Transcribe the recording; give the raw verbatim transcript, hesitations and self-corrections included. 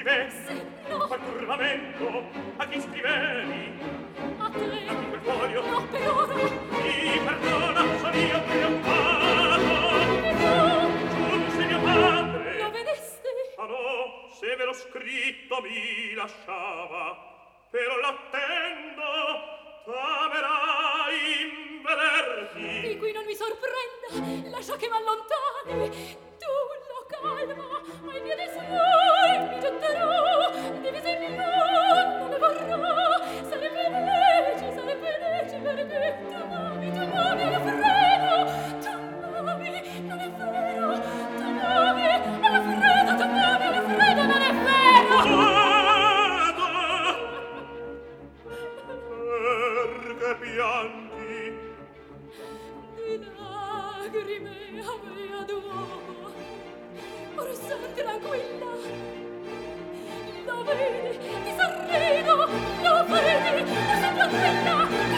scrivessi no. qual turbamento a chi scrivevi A te. a chi quel foglio No, per ora. mi perdona sono io preoccupato E tu? giunse mio padre Lo vedesti? ah no se ve l'ho scritto mi lasciava però l'attendo t'amerai in vederti Di qui non mi sorprenda, lascia che m'allontani. Tu lo calma, ma il mio dismai mi getterò. Divisa in mille, non ne vorrà. Sarebbe legge, sarebbe legge perché tu ami, tu ami Alfredo. Tu ami, non è vero. Tu ami Alfredo, tu ami Alfredo, non è vero. Perché piangi? Di lagrime avea d'uomo, or son tranquilla. Lo vedi, ti sorrido, lo vedi, or son tranquilla.